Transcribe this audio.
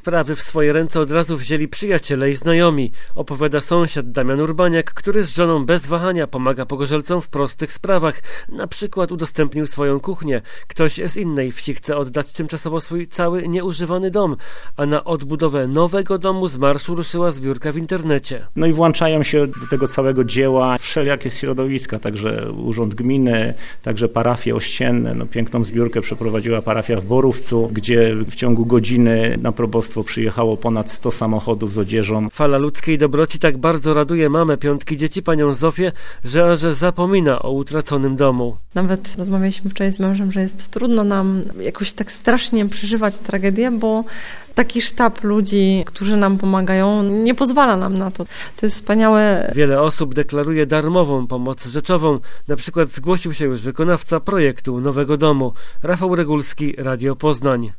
sprawy w swoje ręce od razu wzięli przyjaciele i znajomi, opowiada sąsiad Damian Urbaniak, który z żoną bez wahania pomaga pogorzelcom w prostych sprawach. Na przykład udostępnił swoją kuchnię. Ktoś z innej wsi chce oddać tymczasowo swój cały nieużywany dom, a na odbudowę nowego domu z marszu ruszyła zbiórka w internecie. No i włączają się do tego całego dzieła wszelakie środowiska, także Urząd Gminy, także parafie ościenne. No, piękną zbiórkę przeprowadziła parafia w Borówcu, gdzie w ciągu godziny na probostwo przyjechało ponad 100 samochodów z odzieżą. Fala ludzkiej dobroci tak bardzo raduje mamę 5 dzieci, panią Zofię, że aż zapomina o utraconym domu. Nawet rozmawialiśmy wczoraj z mężem, że jest trudno nam jakoś tak strasznie przeżywać tragedię, bo taki sztab ludzi, którzy nam pomagają, nie pozwala nam na to. To jest wspaniałe. Wiele osób deklaruje darmową pomoc rzeczową. Na przykład zgłosił się już wykonawca projektu nowego domu. Rafał Regulski, Radio Poznań.